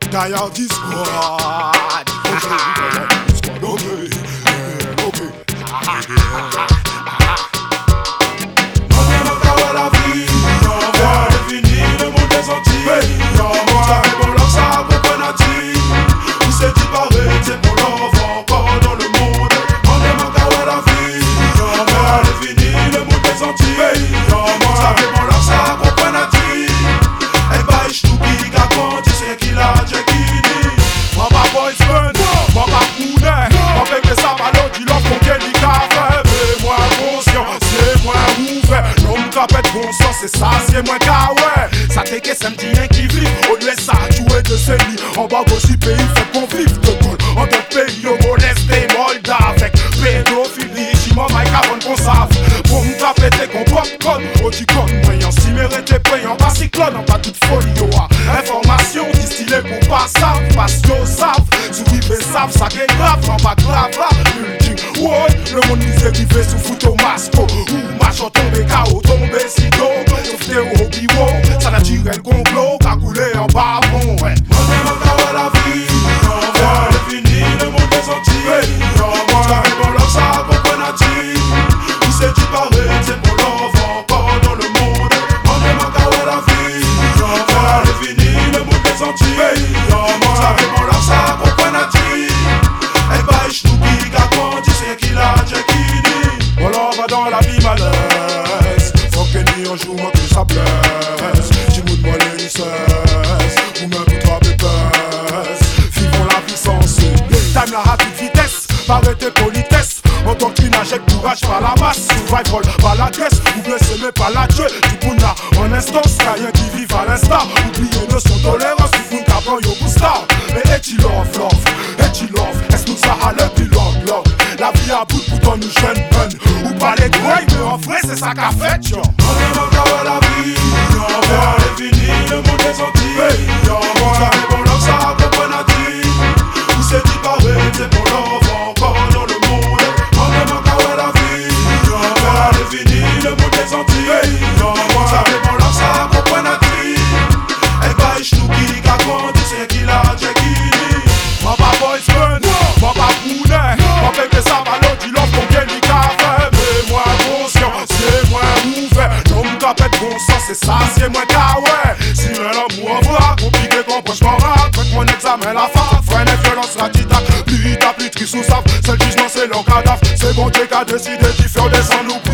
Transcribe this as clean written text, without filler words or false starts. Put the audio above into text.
Gaillard Discord. Bon sens, c'est ça, c'est moins qu'à ouais. Ça t'est que samedi un qui vit. Au lieu de ça, jouer de celui. En bas aussi pays fait qu'on vive de gold. En d'autres pays, au molesté, molda. Avec pédophilie, chimon, Mike, avant qu'on savent. Pour me taper, t'es qu'on popcorn. Au ticon, moyen, si mérité, payant, pas cyclone, en pas toute folie, yo. Information distillée pour pas savent, parce que savent. Sourive savent, ça qui est grave, en pas grave, là. Ultime, ouais, le monde misé qui fait sous foot au masco. Ou machin tombé, KO, tombé, sitôt. Sauf t'es au biwo, ça naturel complot, cagoulé en bavon, ouais. La vie, c'est fini, le monde est sorti. Ça répond là, ça comprend-tu. Où c'est tu parais, c'est pour l'enfant, encore dans le monde. On est la vie, c'est fini, le monde est sorti. Ça répond là, ça comprend-tu. Et bah, je t'oublie qu'à quand tu sais qu'il a Jackini. On l'en va dans la vie malaise. Faut que ni un jour, moi que ça blesse. Tu m'oudes moi les cesse. Ou même pour toi, bébès. Vivons la vie sensée. Time la à toute vitesse. Arrêtez politesse. En tant qu'il n'achète courage par la masse. Survival par la caisse. Ou blessé mais pas la tuer. Du coup là en instance. Rien qui vive à l'instant. Oubliez de son tolérance. Du coup qu'après yo gusta. Mais et tu love. Et tu love. Est-ce que ça a le plus love. La vie à bout pourtant nous jeunes bonnes. Ou pas les gros mais en vrai c'est ça qu'a fait yo. On est encore à la vie. C'est fini, le monde est sorti. Ça répond là, ça comprend-tu. Où c'est tu parais, c'est pour l'enfant, encore dans le monde. On est encore à la vie. C'est fini, le monde est sorti. Ça répond là, ça comprend-tu. Et bah, je t'oublie qu'à quand tu sais qu'il a Jackini. Mon papa boys burn, mon papa poulet. Mon bébé ça va l'eau du love qu'on gagne du café. Mais moi conscient, c'est moins ouvert. L'homme capette bon sens, c'est ça, c'est moins qu'à ouais. Si l'amour en voit, compliqué qu'on proche m'en rate. Fait que mon examen la fac, freine et violence la titac. Plus t'as plus triste ou savent, seul jugement c'est leur cadavre. C'est bon Dieu qui a décidé d'y faire descendre nous.